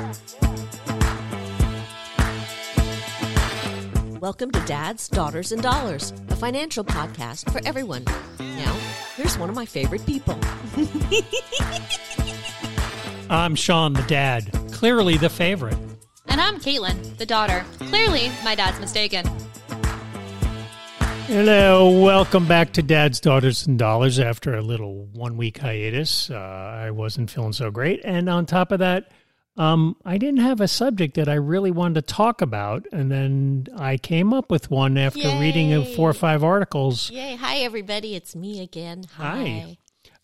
Welcome to Dads, Daughters, and Dollars, a financial podcast for everyone. Now, here's one of my favorite people. I'm Sean, the dad, clearly the favorite. And I'm Caitlin, the daughter. Clearly, my dad's mistaken. Hello, welcome back to Dads, Daughters, and Dollars after a little 1-week hiatus. I wasn't feeling so great. And on top of that, I didn't have a subject that I really wanted to talk about. And then I came up with one after reading 4 or 5 articles. Yay. Hi, everybody. It's me again. Hi.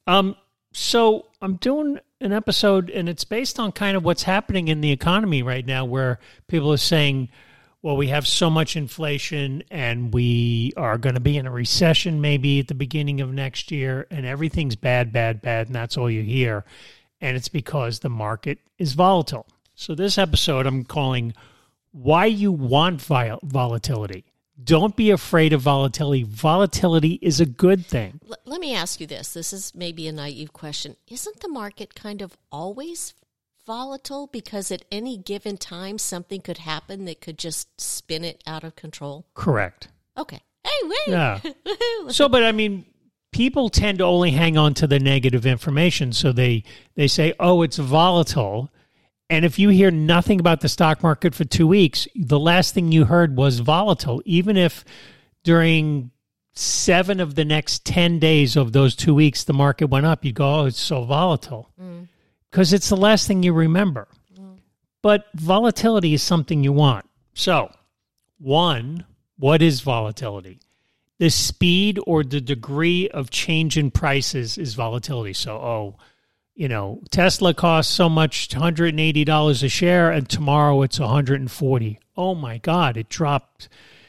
So I'm doing an episode, and it's based on kind of what's happening in the economy right now, where people are saying, well, we have so much inflation and we are going to be in a recession maybe at the beginning of next year, and everything's bad, and that's all you hear. And it's because the market is volatile. So this episode I'm calling Why You Want Volatility. Don't be afraid of volatility. Volatility is a good thing. Let me ask you this. This is maybe a naive question. Isn't the market kind of always volatile? Because at any given time, something could happen that could just spin it out of control? Correct. Okay. Hey, wait. Yeah. But I mean, people tend to only hang on to the negative information. So they say, oh, it's volatile. And if you hear nothing about the stock market for 2 weeks, the last thing you heard was volatile. Even if during 7 of the next 10 days of those 2 weeks, the market went up, you go, oh, it's so volatile. Because it's the last thing you remember. But volatility is something you want. So, 1, what is volatility? The speed or the degree of change in prices is volatility. So, Tesla costs so much, $180 a share, and tomorrow it's $140. Oh my God, it dropped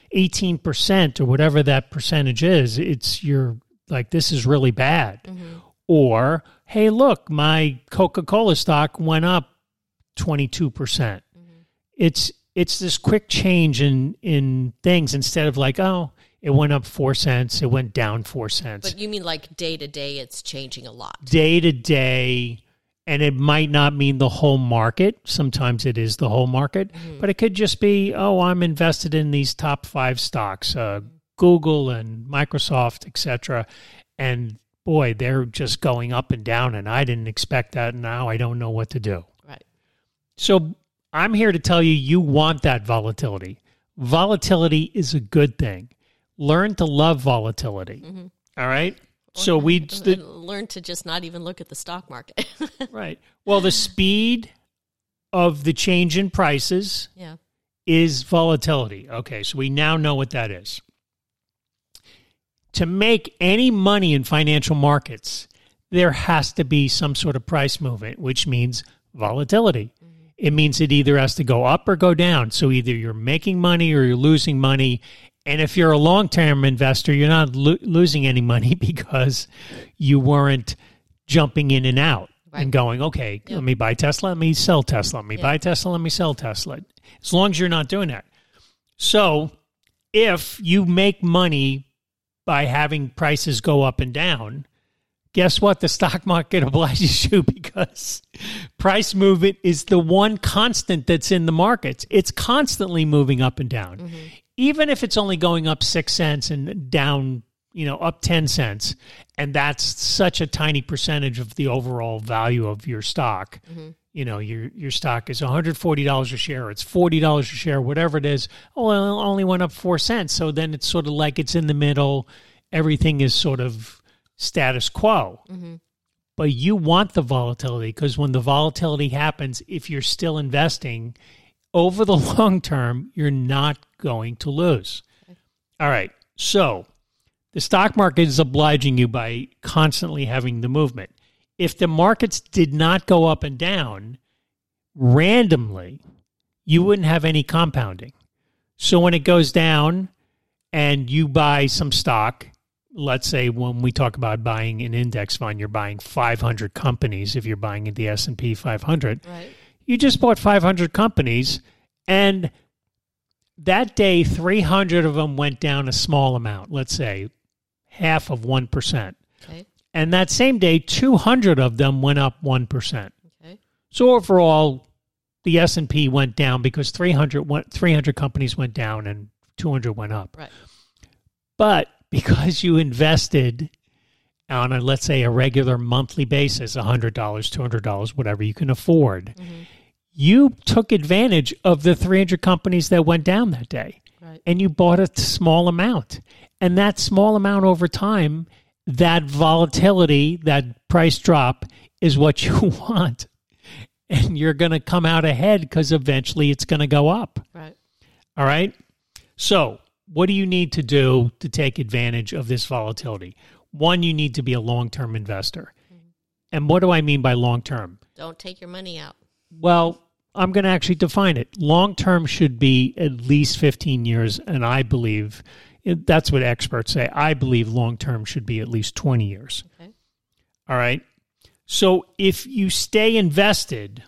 18% or whatever that percentage is. You're like, this is really bad. Or, hey, look, my Coca-Cola stock went up 22%. It's this quick change in things instead of like, oh, it went up 4 cents. It went down 4 cents. But you mean like day to day, it's changing a lot. Day to day, and it might not mean the whole market. Sometimes it is the whole market. But it could just be, oh, I'm invested in these top 5 stocks, Google and Microsoft, etc. And boy, they're just going up and down, and I didn't expect that. Now I don't know what to do. Right. So I'm here to tell you, you want that volatility. Volatility is a good thing. Learn to love volatility. All right? So we learn to just not even look at the stock market. Right. Well, the speed of the change in prices is volatility. Okay, so we now know what that is. To make any money in financial markets, there has to be some sort of price movement, which means volatility. It means it either has to go up or go down. So either you're making money or you're losing money. And if you're a long-term investor, you're not losing any money because you weren't jumping in and out and going, okay, let me buy Tesla, let me sell Tesla, let me buy Tesla, let me sell Tesla. As long as you're not doing that. So if you make money by having prices go up and down, guess what? The stock market obliges you because price movement is the one constant that's in the markets. It's constantly moving up and down. Even if it's only going up 6 cents and down, up 10 cents, and that's such a tiny percentage of the overall value of your stock. Your stock is $140 a share, it's $40 a share, whatever it is. Oh, well, it only went up 4 cents. So then it's sort of like it's in the middle. Everything is sort of status quo. But you want the volatility because when the volatility happens, if you're still investing, over the long term, you're not going to lose. All right. So the stock market is obliging you by constantly having the movement. If the markets did not go up and down randomly, you wouldn't have any compounding. So when it goes down and you buy some stock, let's say when we talk about buying an index fund, you're buying 500 companies if you're buying the S&P 500. Right. You just bought 500 companies, and that day, 300 of them went down a small amount, let's say half of 1%. Okay. And that same day, 200 of them went up 1%. Okay. So overall, the S&P went down because 300 companies went down and 200 went up. Right. But because you invested on let's say a regular monthly basis, $100, $200, whatever you can afford, you took advantage of the 300 companies that went down that day. Right. And you bought a small amount. And that small amount over time, that volatility, that price drop is what you want. And you're going to come out ahead because eventually it's going to go up. Right. All right? So what do you need to do to take advantage of this volatility? One, you need to be a long-term investor. And what do I mean by long-term? Don't take your money out. Well, I'm going to actually define it. Long-term should be at least 15 years, and I believe that's what experts say. I believe long-term should be at least 20 years. Okay. All right? So if you stay invested,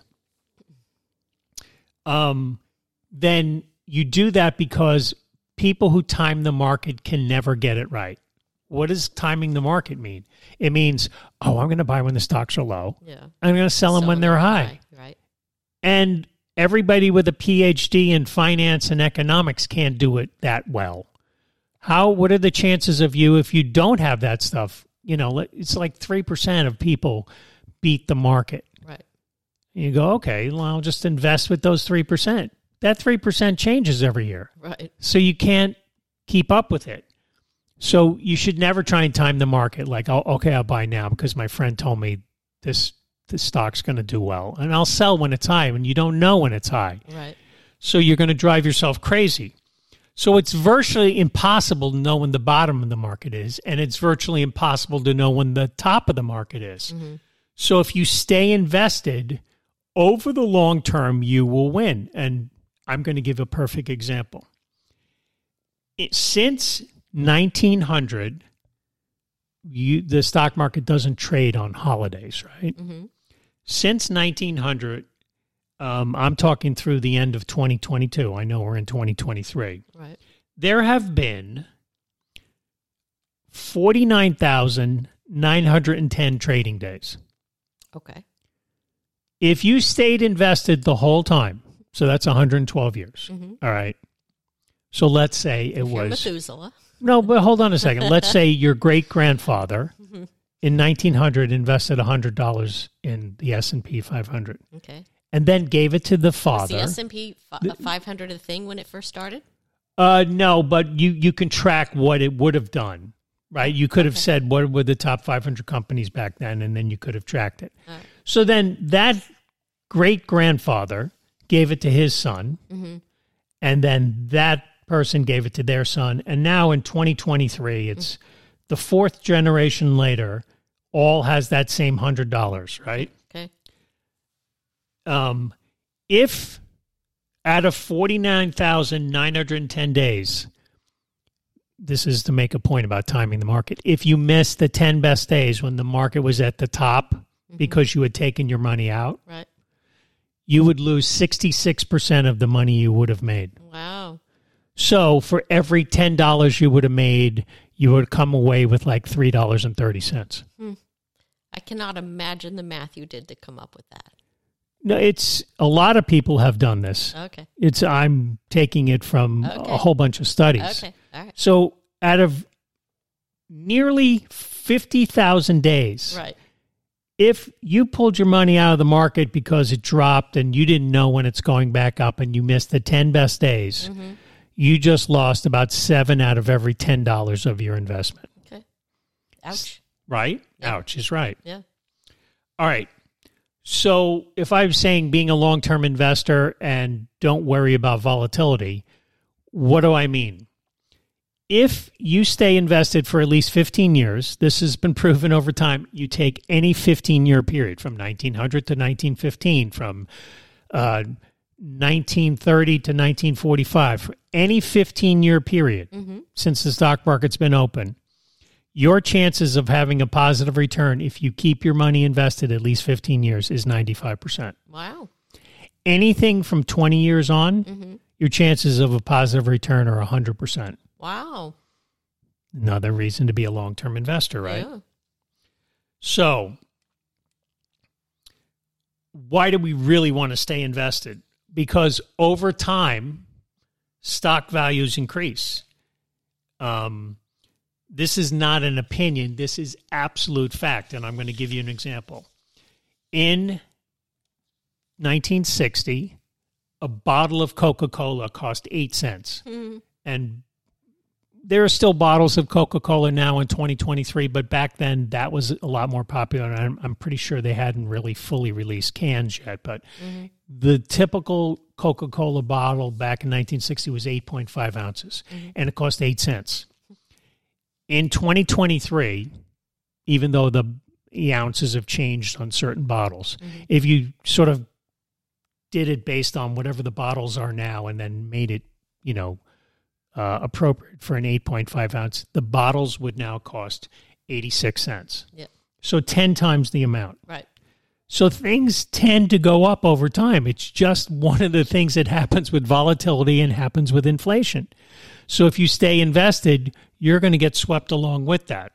then you do that because people who time the market can never get it right. What does timing the market mean? It means, I'm going to buy when the stocks are low. Yeah. I'm going to sell them when they're high. Right. And everybody with a PhD in finance and economics can't do it that well. What are the chances of you if you don't have that stuff? It's like 3% of people beat the market. Right. You go, okay, well, I'll just invest with those 3%. That 3% changes every year. Right. So you can't keep up with it. So you should never try and time the market like, I'll buy now because my friend told me this stock's going to do well. And I'll sell when it's high, and you don't know when it's high. Right. So you're going to drive yourself crazy. So it's virtually impossible to know when the bottom of the market is, and it's virtually impossible to know when the top of the market is. Mm-hmm. So if you stay invested over the long term, you will win. And I'm going to give a perfect example. Since 1900, the stock market doesn't trade on holidays, right? Mm-hmm. Since 1900, I'm talking through the end of 2022. I know we're in 2023. Right. There have been 49,910 trading days. Okay. If you stayed invested the whole time, so that's 112 years. Mm-hmm. All right. So let's say it was Methuselah. No, but hold on a second. Let's say your great-grandfather in 1900 invested $100 in the S&P 500. Okay. And then gave it to the father. Was the S&P 500 a thing when it first started? No, but you can track what it would have done, right? You could have said what were the top 500 companies back then, and then you could have tracked it. Right. So then that great-grandfather gave it to his son, and then that person gave it to their son. And now in 2023, it's the fourth generation later, all has that same $100, right? Okay. If out of 49,910 days, this is to make a point about timing the market, if you missed the 10 best days when the market was at the top because you had taken your money out, right, you would lose 66% of the money you would have made. Wow. So for every $10 you would have made, you would come away with like $3.30. I cannot imagine the math you did to come up with that. No, it's a lot of people have done this. Okay. I'm taking it from a whole bunch of studies. Okay. All right. So out of nearly 50,000 days, right, if you pulled your money out of the market because it dropped and you didn't know when it's going back up and you missed the 10 best days, you just lost about 7 out of every $10 of your investment. Okay. Ouch. Right? Yeah. Ouch is right. Yeah. All right. So if I'm saying being a long-term investor and don't worry about volatility, what do I mean? If you stay invested for at least 15 years, this has been proven over time, you take any 15-year period from 1900 to 1915, from 1930 to 1945, for any 15-year period since the stock market's been open, your chances of having a positive return if you keep your money invested at least 15 years is 95%. Wow. Anything from 20 years on, your chances of a positive return are 100%. Wow. Another reason to be a long-term investor, right? Yeah. So, why do we really want to stay invested? because over time, stock values increase. This is not an opinion. This is absolute fact, and I'm going to give you an example. In 1960, a bottle of Coca-Cola cost 8 cents. Mm-hmm. And there are still bottles of Coca-Cola now in 2023, but back then that was a lot more popular. And I'm pretty sure they hadn't really fully released cans yet. But the typical Coca-Cola bottle back in 1960 was 8.5 ounces, and it cost 8 cents. In 2023, even though the ounces have changed on certain bottles, if you sort of did it based on whatever the bottles are now and then made it, appropriate for an 8.5 ounce, the bottles would now cost 86 cents. Yeah. So 10 times the amount. Right. So things tend to go up over time. It's just one of the things that happens with volatility and happens with inflation. So if you stay invested, you're going to get swept along with that.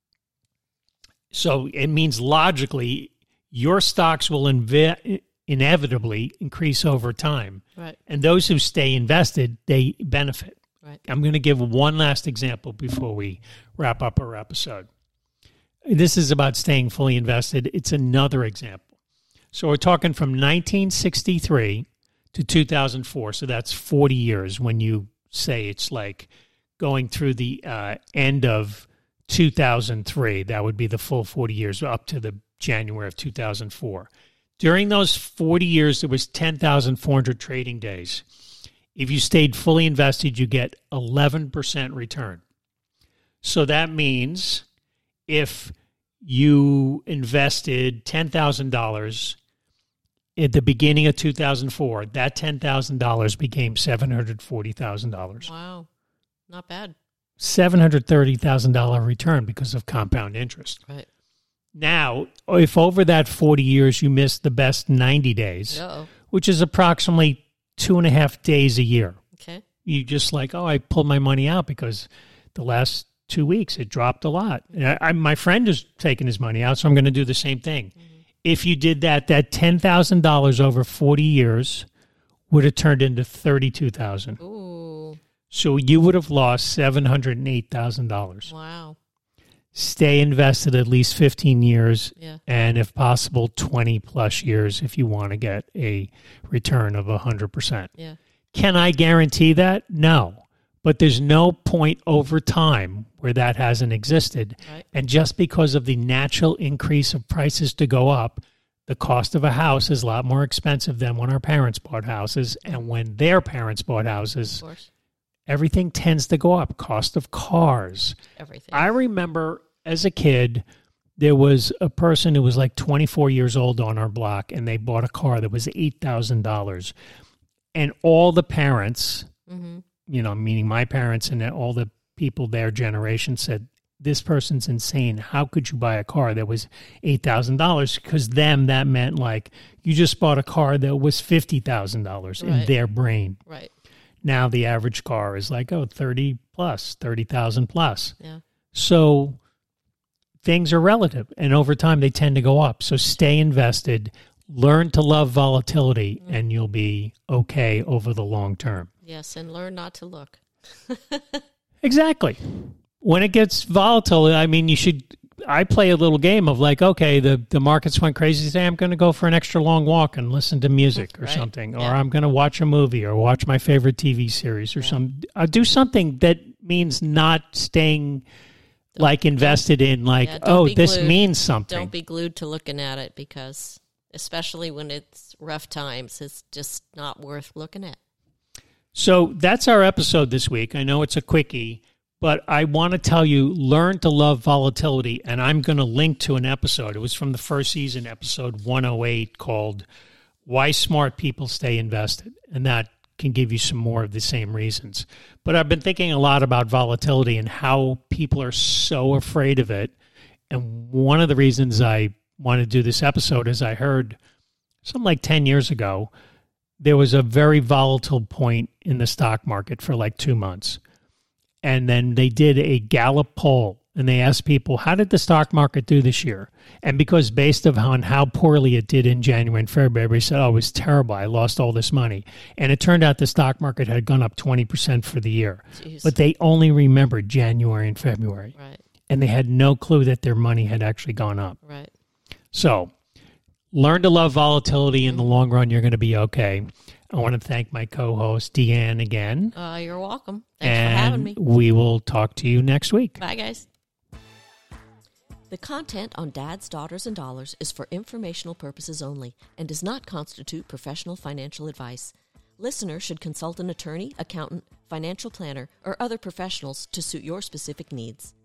So it means logically your stocks will inevitably increase over time. Right. And those who stay invested, they benefit. Right. I'm going to give one last example before we wrap up our episode. This is about staying fully invested. It's another example. So we're talking from 1963 to 2004. So that's 40 years when you say it's like going through the end of 2003. That would be the full 40 years up to the January of 2004. During those 40 years, there was 10,400 trading days. If you stayed fully invested, you get 11% return. So that means if you invested $10,000 at the beginning of 2004, that $10,000 became $740,000. Wow. Not bad. $730,000 return because of compound interest. Right. Now, if over that 40 years you missed the best 90 days, which is approximately 2.5 days a year, okay, you just like, I pulled my money out because the last 2 weeks it dropped a lot. My friend is taking his money out, so I'm going to do the same thing. If you did that $10,000 over 40 years would have turned into $32,000. Ooh. So you would have lost $708,000. Wow. Stay invested at least 15 years, yeah, and if possible, 20 plus years if you want to get a return of 100%. Yeah. Can I guarantee that? No. But there's no point over time where that hasn't existed. Right. And just because of the natural increase of prices to go up, the cost of a house is a lot more expensive than when our parents bought houses. And when their parents bought houses, of course, everything tends to go up. Cost of cars. Everything. I remember as a kid, there was a person who was like 24 years old on our block, and they bought a car that was $8,000. And all the parents, meaning my parents and all the people their generation said, this person's insane. How could you buy a car that was $8,000? Because them, that meant like you just bought a car that was $50,000 in their brain. Right. Now the average car is like, 30 plus, 30,000 plus. Yeah. So things are relative, and over time they tend to go up. So stay invested, learn to love volatility, and you'll be okay over the long term. Yes, and learn not to look. Exactly. When it gets volatile, I play a little game of like, okay, the markets went crazy today. I'm going to go for an extra long walk and listen to music or something. Or I'm going to watch a movie or watch my favorite TV series or something. I'll do something that means not staying invested in this means something. Don't be glued to looking at it because especially when it's rough times, it's just not worth looking at. So that's our episode this week. I know it's a quickie, but I want to tell you, learn to love volatility, and I'm going to link to an episode. It was from the first season, episode 108, called Why Smart People Stay Invested, and that can give you some more of the same reasons. But I've been thinking a lot about volatility and how people are so afraid of it, and one of the reasons I want to do this episode is I heard something like 10 years ago, there was a very volatile point in the stock market for like 2 months. And then they did a Gallup poll and they asked people, how did the stock market do this year? And because based on how poorly it did in January and February, everybody said, oh, it was terrible. I lost all this money. And it turned out the stock market had gone up 20% for the year. Jeez. But they only remembered January and February. Right. And they had no clue that their money had actually gone up. Right. So learn to love volatility. In the long run, you're going to be okay. I want to thank my co-host, Deanne, again. You're welcome. Thanks for having me. We will talk to you next week. Bye, guys. The content on Dads, Daughters, and Dollars is for informational purposes only and does not constitute professional financial advice. Listeners should consult an attorney, accountant, financial planner, or other professionals to suit your specific needs.